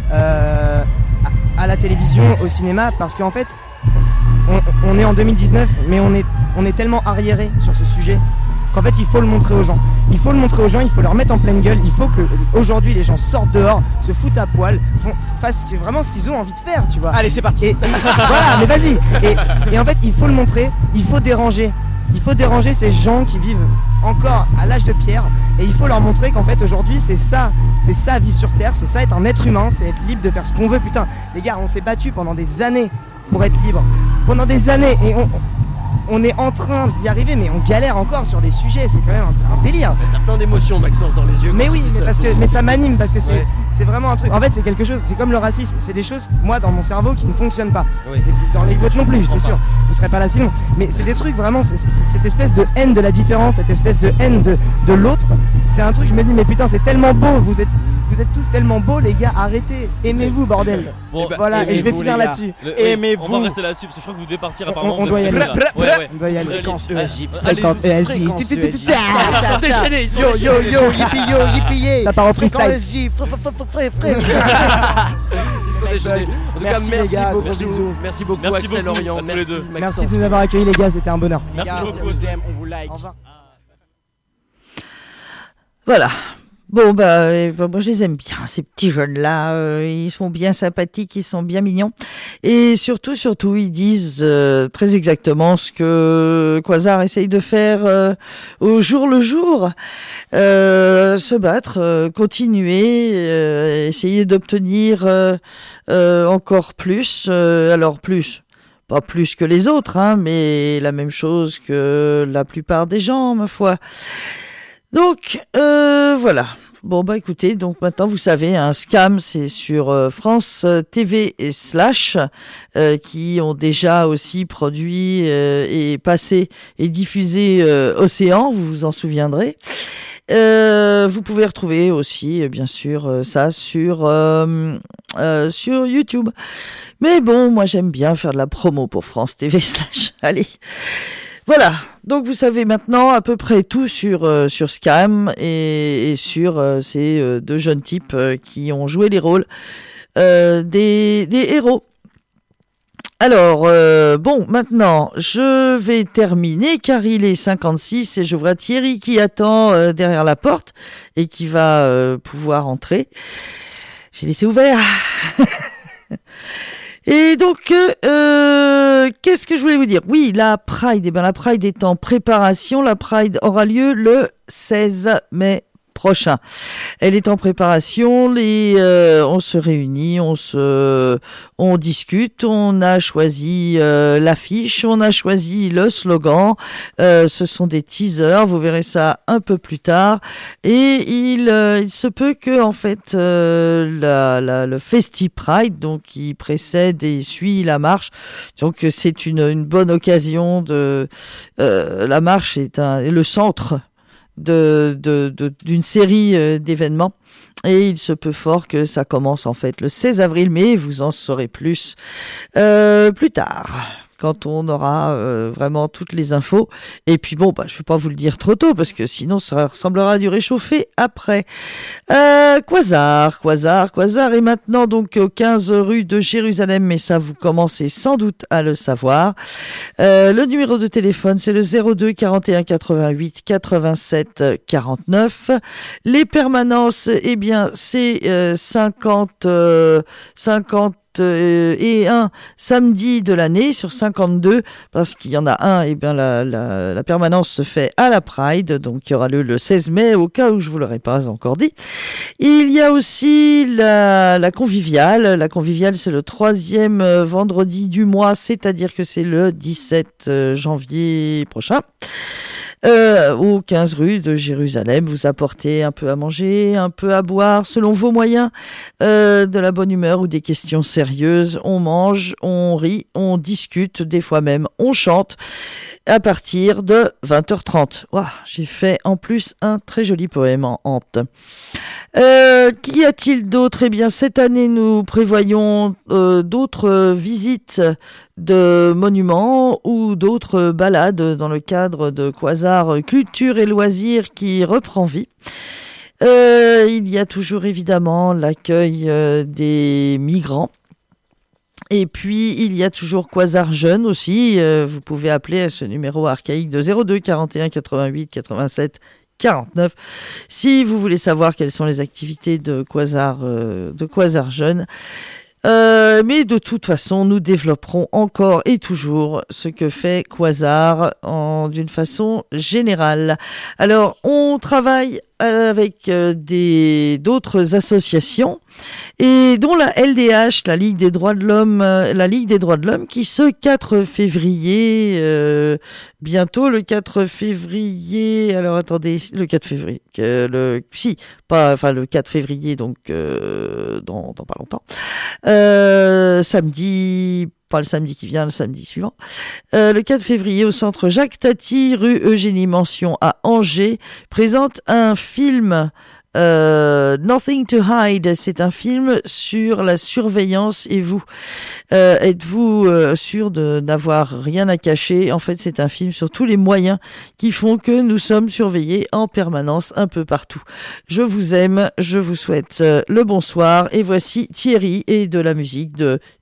à la télévision, au cinéma, parce qu'en fait on est en 2019 mais on est tellement arriéré sur ce sujet qu'en fait il faut le montrer aux gens. Il faut le montrer aux gens, il faut leur mettre en pleine gueule, il faut que aujourd'hui les gens sortent dehors, se foutent à poil, fassent vraiment ce qu'ils ont envie de faire, tu vois. Allez c'est parti. Et voilà, mais vas-y. Et en fait il faut le montrer, il faut déranger. Il faut déranger ces gens qui vivent encore à l'âge de pierre et il faut leur montrer qu'en fait aujourd'hui c'est ça vivre sur terre, c'est ça être un être humain, c'est être libre de faire ce qu'on veut. Putain les gars, on s'est battu pendant des années pour être libre, pendant des années, et on est en train d'y arriver mais on galère encore sur des sujets, c'est quand même un délire. T'as plein d'émotions Maxence dans les yeux. Mais oui, mais ça m'anime parce que c'est vraiment un truc. En fait c'est quelque chose, c'est comme le racisme, c'est des choses moi dans mon cerveau qui ne fonctionnent pas. Oui. Et dans les vôtres non plus, c'est sûr, vous serez pas là sinon. Mais c'est des trucs vraiment, c'est cette espèce de haine de la différence, cette espèce de haine de l'autre. C'est un truc, je me dis mais putain c'est tellement beau, vous êtes tous tellement beaux les gars, arrêtez, aimez-vous bordel. Bon, voilà, et je vais finir là-dessus. Aimez-vous. On va rester là-dessus parce que je crois que vous devez partir apparemment. On doit y aller. On doit y aller. Fréquence ESJ. Fréquence ESJ. Ils sont déchaînés, Yo, yippee. Ça part au freestyle. ESJ. Ils sont déchaînés. En tout cas, Merci, les gars, gros bisous. bisous. Merci beaucoup Merci Axel beaucoup Lorient. à tous les deux. Merci de nous avoir accueillis les gars, c'était un bonheur. Merci Les gars, beaucoup. On vous aime, on vous like. Au revoir. Voilà. Bon, moi je les aime bien, ces petits jeunes-là, ils sont bien sympathiques, ils sont bien mignons. Et surtout, ils disent très exactement ce que Quasar essaye de faire au jour le jour. Se battre, continuer, essayer d'obtenir encore plus, alors plus. Pas plus que les autres, hein, mais la même chose que la plupart des gens, ma foi. Donc, voilà. Bon, écoutez, donc maintenant, vous savez, un Scam, c'est sur France TV et Slash, qui ont déjà aussi produit et passé et diffusé Océan, vous vous en souviendrez. Vous pouvez retrouver aussi, bien sûr, ça sur YouTube. Mais bon, moi, j'aime bien faire de la promo pour France TV Slash. Allez. Voilà, donc vous savez maintenant à peu près tout sur Scam et sur ces deux jeunes types qui ont joué les rôles des héros. Alors, bon, maintenant, je vais terminer car il est 56 et je vois Thierry qui attend derrière la porte et qui va pouvoir entrer. J'ai laissé ouvert. Et donc, qu'est-ce que je voulais vous dire ? Oui, la Pride, la Pride est en préparation. La Pride aura lieu le 16 mai prochain. Elle est en préparation. On se réunit, on discute. On a choisi l'affiche, on a choisi le slogan. Ce sont des teasers. Vous verrez ça un peu plus tard. Et il se peut que en fait le Festi Pride, donc qui précède et suit la marche, donc c'est une bonne occasion de. La marche est le centre d'une série d'événements et il se peut fort que ça commence en fait le 16 avril, mais vous en saurez plus plus tard quand on aura vraiment toutes les infos. Et puis bon, je vais pas vous le dire trop tôt parce que sinon ça ressemblera à du réchauffé après. Quasar est maintenant donc au 15 rue de Jérusalem, mais ça vous commencez sans doute à le savoir. Le numéro de téléphone c'est le 02 41 88 87 49. Les permanences, eh bien c'est 50 et un samedi de l'année sur 52 parce qu'il y en a un, et bien la permanence se fait à la Pride, donc il y aura le 16 mai au cas où je vous l'aurais pas encore dit. Il y a aussi la conviviale. La conviviale c'est le 3e vendredi du mois, c'est-à-dire que c'est le 17 janvier prochain. Au 15 rue de Jérusalem, vous apportez un peu à manger, un peu à boire, selon vos moyens, de la bonne humeur ou des questions sérieuses. On mange, on rit, on discute, des fois même on chante, à partir de 20h30. Ouah, j'ai fait en plus un très joli poème en hante. Qu'y a-t-il d'autre ? Eh bien, cette année, nous prévoyons d'autres visites de monuments ou d'autres balades dans le cadre de Quasar Culture et Loisirs qui reprend vie. Il y a toujours évidemment l'accueil des migrants. Et puis, il y a toujours Quasar Jeunes aussi. Vous pouvez appeler à ce numéro archaïque de 02 41 88 87 49 si vous voulez savoir quelles sont les activités de Quasar Jeunes. Mais de toute façon, nous développerons encore et toujours ce que fait Quasar d'une façon générale. Alors, on travaille avec d'autres associations et dont la LDH, la Ligue des droits de l'homme, qui ce 4 février, bientôt le 4 février, alors attendez, le 4 février, le 4 février, donc dans pas longtemps, samedi, pas le samedi qui vient, le samedi suivant, le 4 février au centre Jacques Tati, rue Eugénie Mention à Angers, présente un film Nothing to Hide. C'est un film sur la surveillance et vous. Êtes-vous sûr de n'avoir rien à cacher ? En fait, c'est un film sur tous les moyens qui font que nous sommes surveillés en permanence un peu partout. Je vous aime, je vous souhaite le bonsoir et voici Thierry et de la musique de